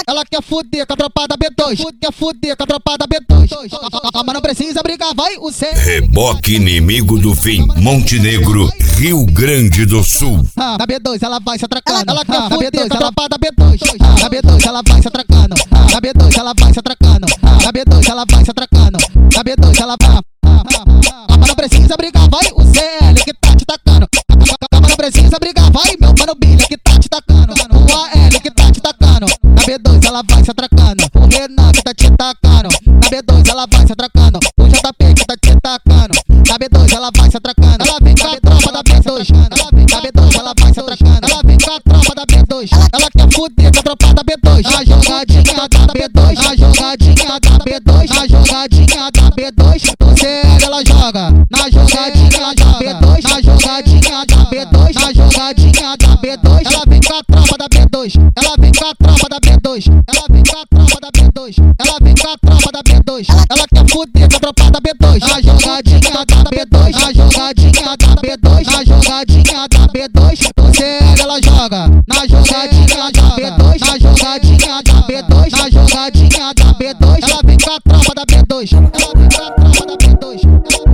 ela quer fuder com a tropa da B2. Quer fuder com a tropa da B2. Mas não precisa brigar, vai o C. Reboque inimigo do fim, Montenegro, Rio Grande do Sul. Na B2 ela vai se atracando. Ela quer fuder com a tropa da B2. Na B2 ela vai se atracando. Na B2 ela vai se atracando. Na B2 ela vai se atracando. Na B2 ela vai. Mas não precisa brigar, vai o CL que tá te tacando. Mas não precisa brigar, vai meu mano Billy que tá te tacando. O AL que tá te tacando. Na B2 ela vai se atracando. O Renan que tá te tacando. Na B2 ela vai se atracando. O JP que tá te tacando. Na B2 ela vai se atracando. Ela vem com a tropa da B2. Na B2 ela vai se atracando. Ela vem com a tropa da B2. Ela quer fuder com a tropa da B2. A jogadinha da B2. A jogadinha da B2. A jogadinha da B2. Do CL ela joga. Na jogadinha da B2. Na jogadinha da B2. Na jogadinha da B2. Ela vem com a tropa da B2. Ela vem com a tropa da B2. Ela vem com a tropa da B2. Ela vem com a tropa da B2. Ela quer fuder com a tropa da B2. Na jogadinha da B2. Na jogadinha da B2. Na jogadinha da B2. Do CL ela joga. Na jogadinha da B2. Na jogadinha da B2. Na jogadinha da B2. Ela vem com a tropa da B2. Ela vem com a tropa da B2.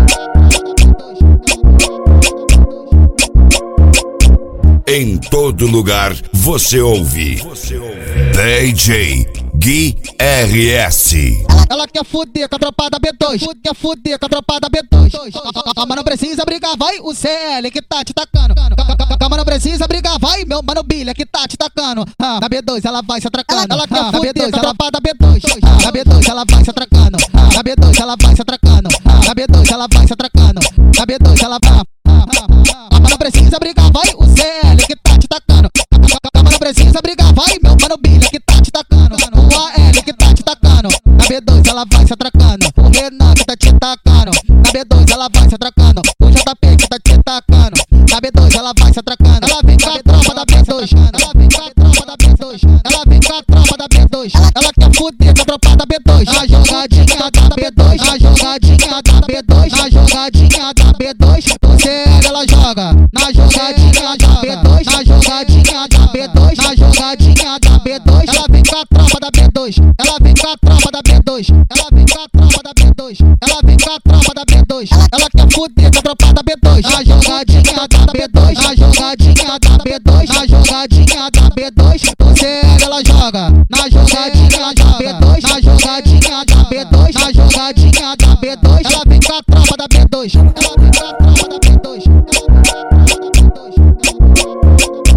Em todo lugar você ouve DJ Gui RS. Ela quer fuder com a tropa da B2. Quer fuder com a tropa da B2. Mas não precisa brigar, vai o CL que tá te tacando. Mas não precisa brigar, vai meu mano Billy que tá te tacando. Na B2 ela vai se atracando. Ela quer fuder com a tropa da B2. Na B2 ela vai se atracando. Na B2 ela vai se atracando. Na B2 ela vai se atracando. Na B2 ela vai. Mas não precisa brigar, vai o CL que tá te tacando. Mas não precisa brigar, vai meu mano Billy que tá te tacando. O AL que tá te tacando. Na B2 ela vai se atracando. O Renan que tá te tacando. Na B2 ela vai se atracando. O JP que tá te tacando. Na B2 ela vai se atracando. Ela vem com a tropa da B2. Ela vem com a tropa da B2. Ela vem com a tropa da B2. Ela quer fuder com a tropa da B2. Na jogadinha da B2. Na jogadinha da B2. Na jogadinha da B2. Do CL ela joga. Na jogadinha da B2. Na jogadinha da B2. Na jogadinha da B2. Ela vem com a tropa da B2. Ela vem com a tropa da B2. Ela vem com a tropa da B2. Ela vem com a tropa da B2. Ela quer fuder com a tropa da B2. Na jogadinha da B2. Na jogadinha da B2. Na jogadinha da B2. Do CL ela joga. Na jogadinha da B2. Na jogadinha da B2. Na jogadinha da B2. Ela vem com a tropa da B2. Ela vem com a tropa da B2.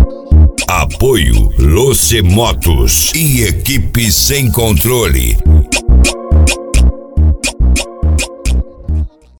Apoio Luce Motos e equipe sem controle.